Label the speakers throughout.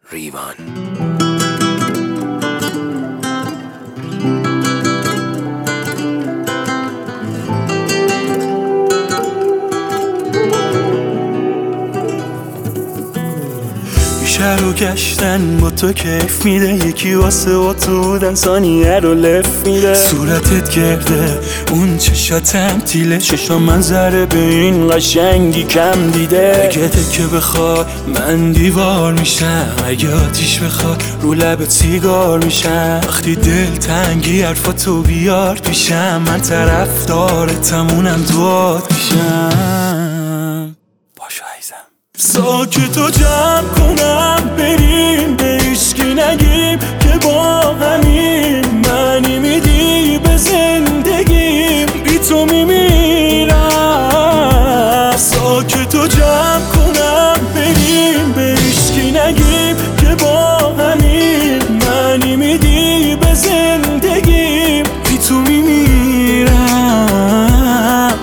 Speaker 1: ریوان.
Speaker 2: شهر رو گشتن با تو کیف میده، یکی واسه اتو بودن ثانیه رو لف میده. صورتت گرده اون چشاتم تیله، چشا منظره به این قشنگی کم دیده. اگه که بخوای من دیوار میشم، اگه آتیش بخوای رو لبت سیگار میشم. وقتی دل تنگی حرفاتو بیار پیشم، من طرفدارتم اونم دوات میشم. باشو عزیزم ساکتو جمع کنم بریم، به هیچکی نگیم که با همین معنی میدی به زندگیم، بی تو میمیرم. ساکتو جمع کنم بریم، به هیچکی نگیم که با همین معنی میدی به زندگیم، بی تو میمیرم.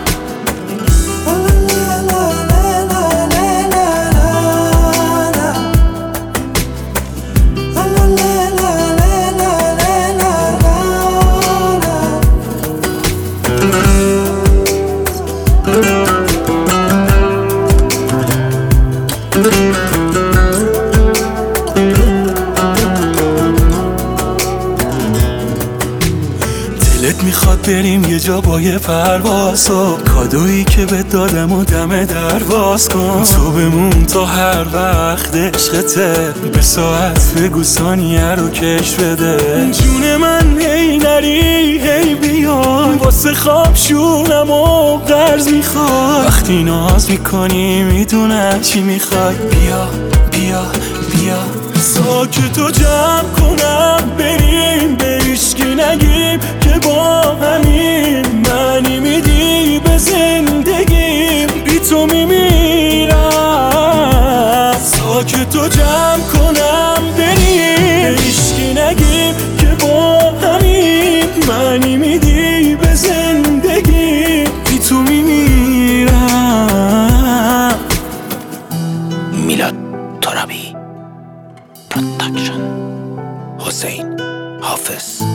Speaker 2: دلت میخواد بریم یه جا با یه پرواز، کادویی که بهت دادم و دم درواز کن. تو بمون تا هر وقت عشقته، به ساعت بگو ثانیه رو کش بده. جون من هی نری هی بیای، واسه خواب شونم و قرض میخوای. وقتی ناز میکنی میدونم چی میخوای، بیا بیا بیا. ساکتو جمع کنم بریم، به هیچکی نگیم که با همین معنی میدی به زندگیم، بی تو میمیرم. ساکتو جمع کنم بریم، به هیچکی نگیم که با همین معنی میدی به زندگیم، بی تو میمیرم.
Speaker 1: میلاد ترابی پروداکشن، حسین حافظ.